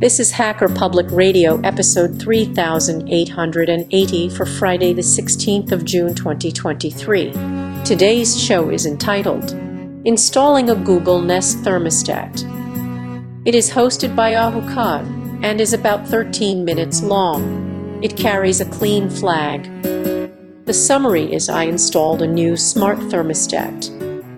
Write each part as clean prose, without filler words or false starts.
This is Hacker Public Radio, episode 3880 for Friday, the 16th of June, 2023. Today's show is entitled, Installing a Google Nest Thermostat. It is hosted by Ahu Khan and is about 13 minutes long. It carries a clean flag. The summary is I installed a new smart thermostat.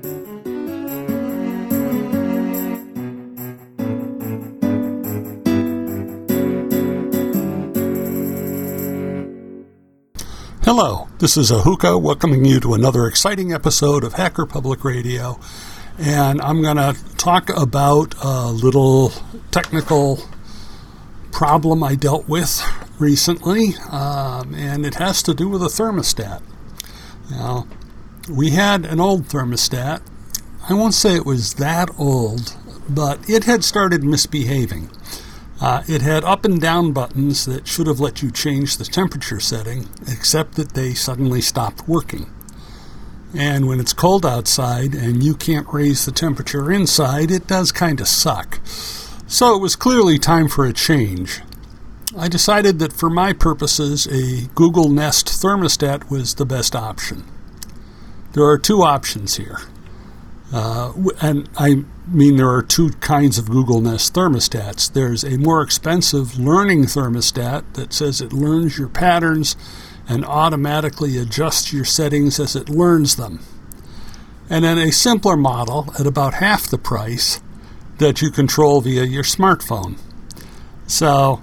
Hello, this is Ahuka welcoming you to another exciting episode of Hacker Public Radio, and I'm going to talk about a little technical problem I dealt with recently, and it has to do with a thermostat. Now, we had an old thermostat. I won't say it was that old, but it had started misbehaving. It had up and down buttons that should have let you change the temperature setting, except that they suddenly stopped working. And when it's cold outside and you can't raise the temperature inside, it does kind of suck. So it was clearly time for a change. I decided that for my purposes, a Google Nest thermostat was the best option. There are two options here. And I mean there are two kinds of Google Nest thermostats. There's a more expensive learning thermostat that says it learns your patterns and automatically adjusts your settings as it learns them. And then a simpler model at about half the price that you control via your smartphone. So,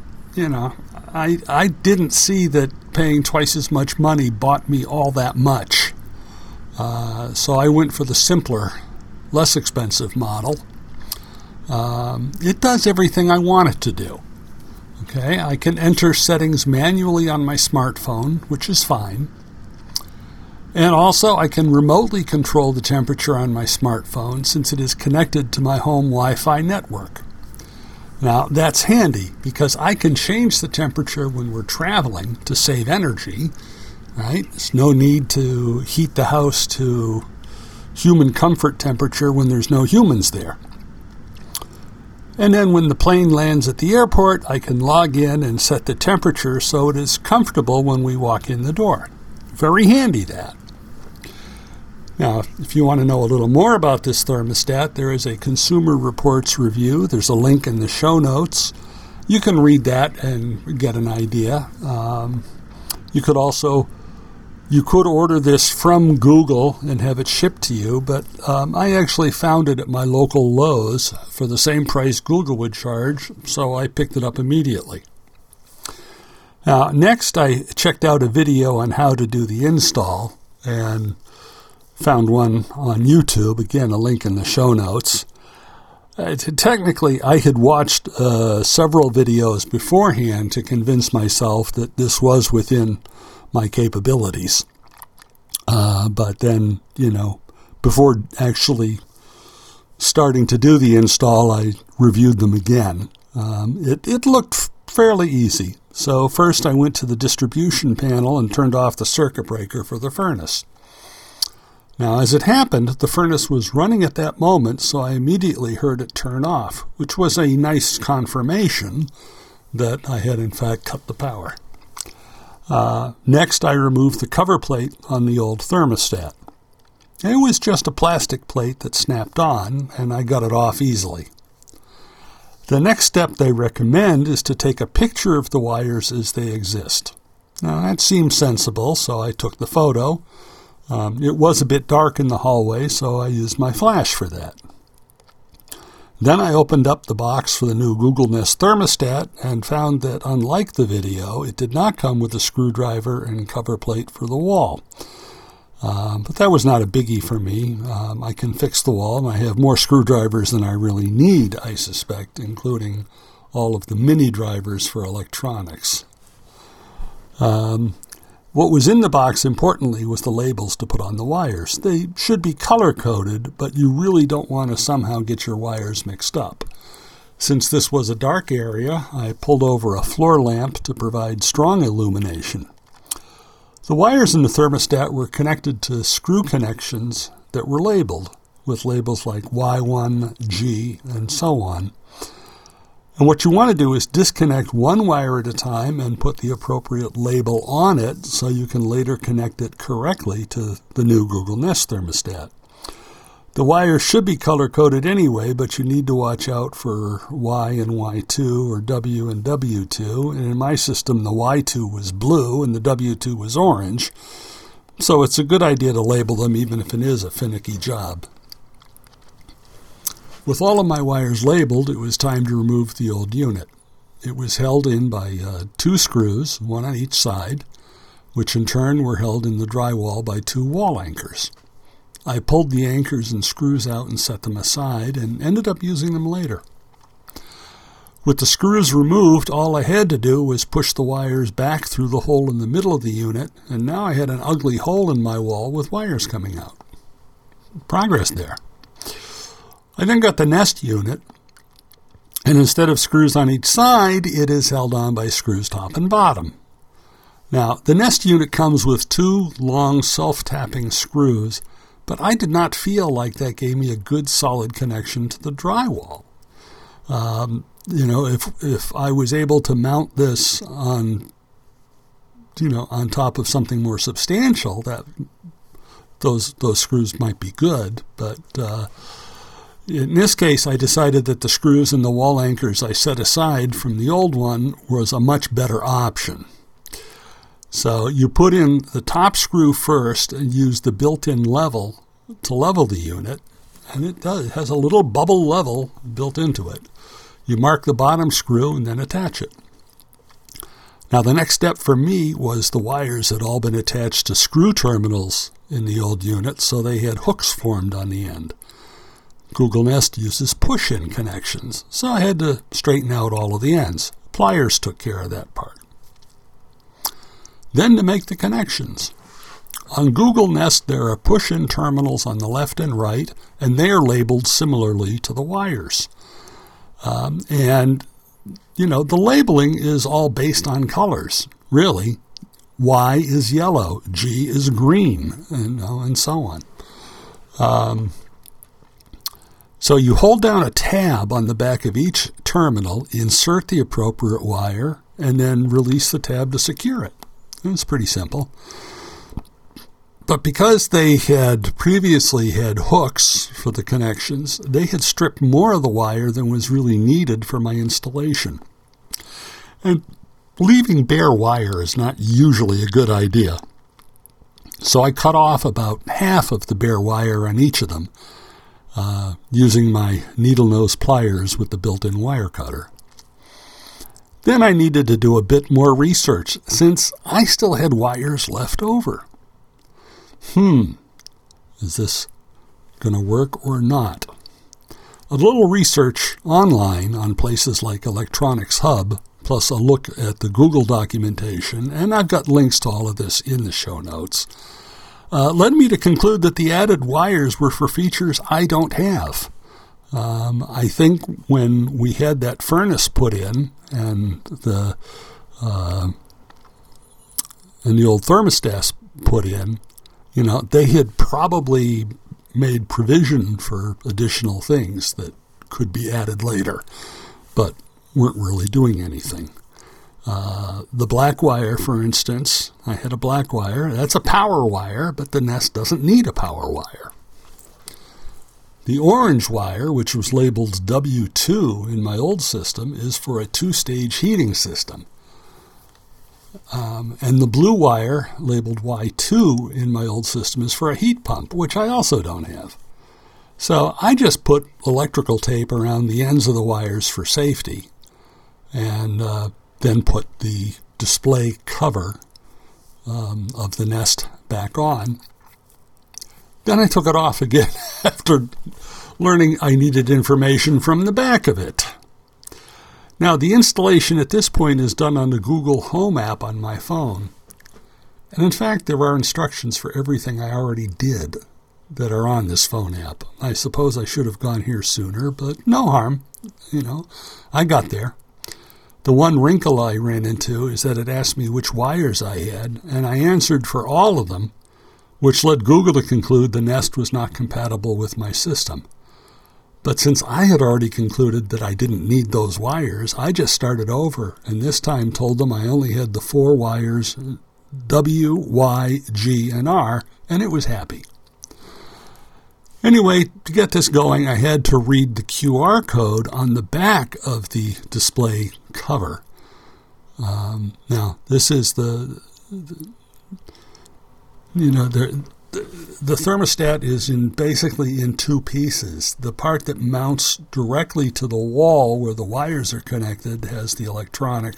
I didn't see that paying twice as much money bought me all that much. So I went for the simpler, less expensive model. It does everything I want it to do. Okay, I can enter settings manually on my smartphone, which is fine. And also I can remotely control the temperature on my smartphone since it is connected to my home Wi-Fi network. Now, that's handy because I can change the temperature when we're traveling to save energy. Right? There's no need to heat the house to human comfort temperature when there's no humans there. And then when the plane lands at the airport, I can log in and set the temperature so it is comfortable when we walk in the door. Very handy, that. Now, if you want to know a little more about this thermostat, there is a Consumer Reports review. There's a link in the show notes. You can read that and get an idea. You could order this from Google and have it shipped to you, but I actually found it at my local Lowe's for the same price Google would charge, so I picked it up immediately. Next, I checked out a video on how to do the install and found one on YouTube. Again, a link in the show notes. Technically, I had watched several videos beforehand to convince myself that this was within my capabilities. But then, before actually starting to do the install, I reviewed them again. It looked fairly easy. So first I went to the distribution panel and turned off the circuit breaker for the furnace. Now, as it happened, the furnace was running at that moment, so I immediately heard it turn off, which was a nice confirmation that I had in fact cut the power. Next, I removed the cover plate on the old thermostat. It was just a plastic plate that snapped on, and I got it off easily. The next step they recommend is to take a picture of the wires as they exist. Now, that seemed sensible, so I took the photo. It was a bit dark in the hallway, so I used my flash for that. Then I opened up the box for the new Google Nest thermostat and found that, unlike the video, it did not come with a screwdriver and cover plate for the wall. But that was not a biggie for me. I can fix the wall, and I have more screwdrivers than I really need, I suspect, including all of the mini drivers for electronics. What was in the box, importantly, was the labels to put on the wires. They should be color-coded, but you really don't want to somehow get your wires mixed up. Since this was a dark area, I pulled over a floor lamp to provide strong illumination. The wires in the thermostat were connected to screw connections that were labeled, with labels like Y1, G, and so on. And what you want to do is disconnect one wire at a time and put the appropriate label on it so you can later connect it correctly to the new Google Nest thermostat. The wires should be color-coded anyway, but you need to watch out for Y and Y2 or W and W2. And in my system, the Y2 was blue and the W2 was orange. So it's a good idea to label them even if it is a finicky job. With all of my wires labeled, it was time to remove the old unit. It was held in by 2 screws, one on each side, which in turn were held in the drywall by 2 wall anchors. I pulled the anchors and screws out and set them aside and ended up using them later. With the screws removed, all I had to do was push the wires back through the hole in the middle of the unit, and now I had an ugly hole in my wall with wires coming out. Progress there. I then got the Nest unit, and instead of screws on each side, it is held on by screws top and bottom. Now, the Nest unit comes with 2 long self-tapping screws, but I did not feel like that gave me a good solid connection to the drywall. If I was able to mount this on top of something more substantial, that those screws might be good, but in this case, I decided that the screws and the wall anchors I set aside from the old one was a much better option. So you put in the top screw first and use the built-in level to level the unit, and it has a little bubble level built into it. You mark the bottom screw and then attach it. Now the next step for me was the wires had all been attached to screw terminals in the old unit, so they had hooks formed on the end. Google Nest uses push-in connections, so I had to straighten out all of the ends. Pliers took care of that part. Then to make the connections. On Google Nest, there are push-in terminals on the left and right, and they are labeled similarly to the wires. The labeling is all based on colors, really. Y is yellow, G is green, and so on. So you hold down a tab on the back of each terminal, insert the appropriate wire, and then release the tab to secure it. It's pretty simple. But because they had previously had hooks for the connections, they had stripped more of the wire than was really needed for my installation. And leaving bare wire is not usually a good idea. So I cut off about half of the bare wire on each of them, using my needle nose pliers with the built-in wire cutter. Then I needed to do a bit more research, since I still had wires left over. Is this going to work or not? A little research online on places like Electronics Hub, plus a look at the Google documentation, and I've got links to all of this in the show notes, led me to conclude that the added wires were for features I don't have. I think when we had that furnace put in and the old thermostats put in, they had probably made provision for additional things that could be added later, but weren't really doing anything. The black wire, for instance, I had a black wire. That's a power wire, but the Nest doesn't need a power wire. The orange wire, which was labeled W2 in my old system, is for a 2-stage heating system. And the blue wire, labeled Y2 in my old system, is for a heat pump, which I also don't have. So I just put electrical tape around the ends of the wires for safety, and then put the display cover of the Nest back on. Then I took it off again after learning I needed information from the back of it. Now, the installation at this point is done on the Google Home app on my phone. And in fact, there are instructions for everything I already did that are on this phone app. I suppose I should have gone here sooner, but no harm. I got there. The one wrinkle I ran into is that it asked me which wires I had, and I answered for all of them, which led Google to conclude the Nest was not compatible with my system. But since I had already concluded that I didn't need those wires, I just started over, and this time told them I only had the 4 wires W, Y, G, and R, and it was happy. Anyway, to get this going, I had to read the QR code on the back of the display cover. Now, this is the thermostat is basically in 2 pieces. The part that mounts directly to the wall where the wires are connected has the electronic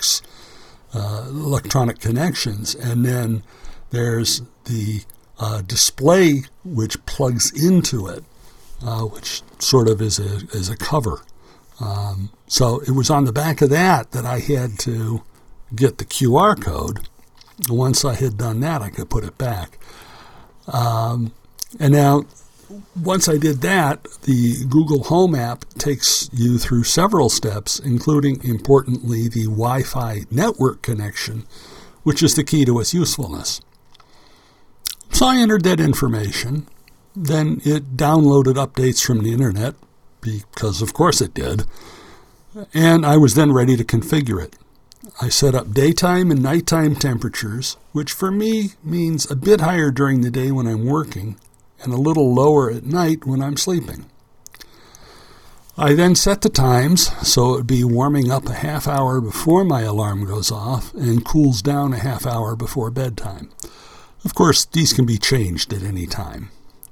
connections, and then there's the display which plugs into it, which sort of is a cover. So it was on the back of that I had to get the QR code. Once I had done that, I could put it back. And now, once I did that, the Google Home app takes you through several steps, including, importantly, the Wi-Fi network connection, which is the key to its usefulness. So I entered that information. Then it downloaded updates from the internet, because of course it did, and I was then ready to configure it. I set up daytime and nighttime temperatures, which for me means a bit higher during the day when I'm working and a little lower at night when I'm sleeping. I then set the times so it would be warming up a half hour before my alarm goes off and cools down a half hour before bedtime. Of course, these can be changed at any time.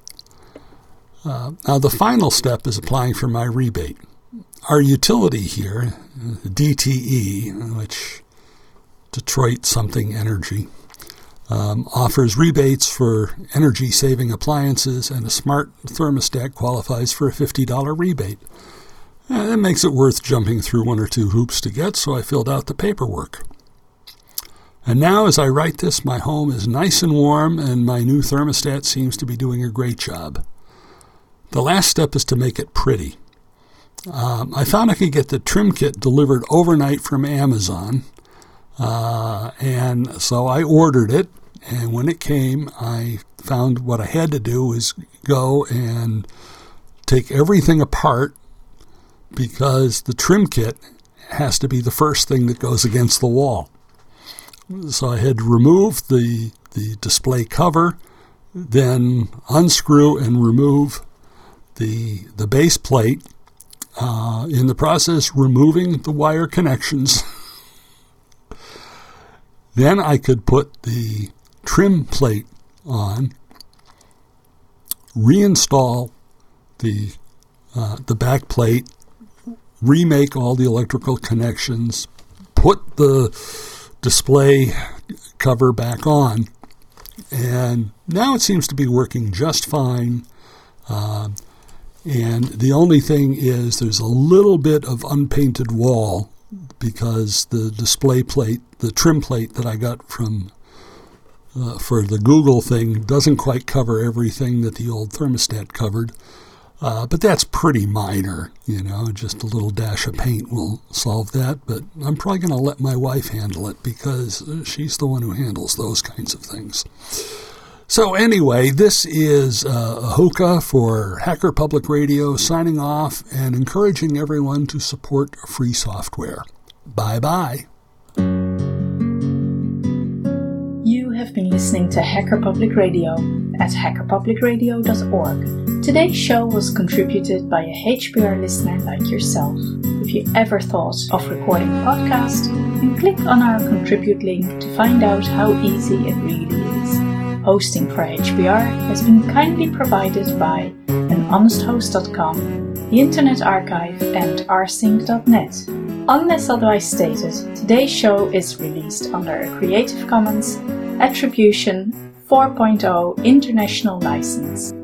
Now, the final step is applying for my rebate. Our utility here, DTE, which Detroit Something Energy, offers rebates for energy-saving appliances, and a smart thermostat qualifies for a $50 rebate. That makes it worth jumping through 1 or 2 hoops to get, so I filled out the paperwork. And now, as I write this, my home is nice and warm, and my new thermostat seems to be doing a great job. The last step is to make it pretty. I found I could get the trim kit delivered overnight from Amazon, and so I ordered it, and when it came, I found what I had to do was go and take everything apart, because the trim kit has to be the first thing that goes against the wall. So I had to remove the display cover, then unscrew and remove the base plate, in the process removing the wire connections. Then I could put the trim plate on, reinstall the back plate, remake all the electrical connections, put the display cover back on, and now it seems to be working just fine. And the only thing is there's a little bit of unpainted wall because the display plate, the trim plate that I got from for the Google thing doesn't quite cover everything that the old thermostat covered. But that's pretty minor, just a little dash of paint will solve that. But I'm probably going to let my wife handle it because she's the one who handles those kinds of things. So anyway, this is Ahuka for Hacker Public Radio signing off and encouraging everyone to support free software. Bye-bye. You have been listening to Hacker Public Radio at hackerpublicradio.org. Today's show was contributed by a HPR listener like yourself. If you ever thought of recording a podcast, then click on our contribute link to find out how easy it really is. Hosting for HPR has been kindly provided by anhonesthost.com, the Internet Archive, and rsync.net. Unless otherwise stated, today's show is released under a Creative Commons Attribution 4.0 International License.